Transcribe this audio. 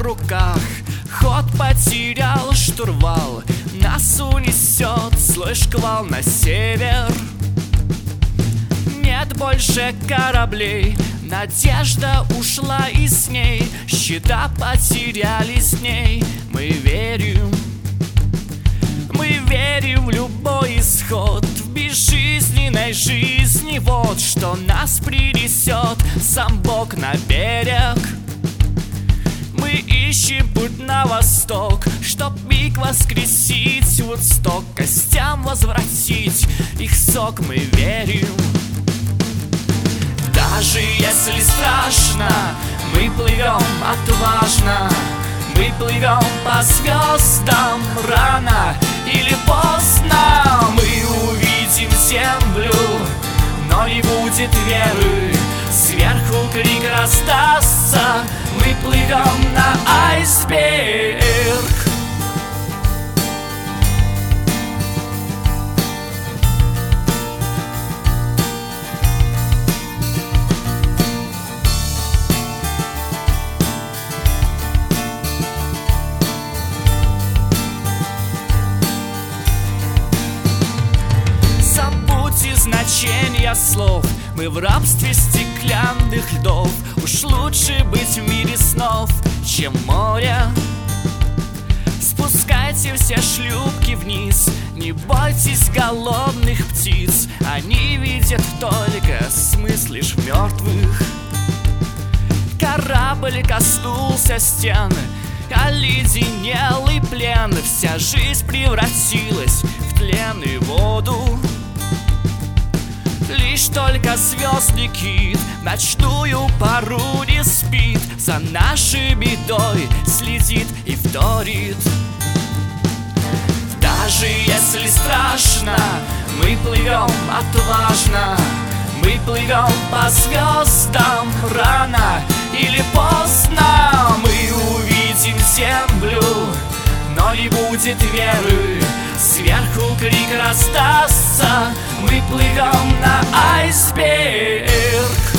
руках, ход потерял штурвал, нас унесет злой шквал на север. Нет больше кораблей, надежда ушла и с ней, счета потерялись с ней. Мы верим в любой исход, в безжизненной жизни. Вот что нас принесет сам Бог на берег. Мы ищем путь на восток, чтоб миг воскресить Вудсток, костям возвратить их сок. Мы верим. Даже если страшно, мы плывем отважно. Мы плывем по звездам рано или поздно. Мы увидим землю, но не будет веры. Сверху крик раздастся, мы плывем на айсберг. Значения слов, мы в рабстве стеклянных льдов. Уж лучше быть в мире снов, чем море. Спускайте все шлюпки вниз, не бойтесь голодных птиц. Они видят только смысл лишь в мертвых. Корабль коснулся стены, оледенел и плен. Вся жизнь превратилась в тлен и воду. Лишь только звездный кит ночную пору не спит, за нашей бедой следит и вторит. Даже если страшно, мы плывем отважно. Мы плывем по звездам рано или поздно. Мы увидим землю, но не будет веры. Сверху крик раздастся, мы плывем на айсберг.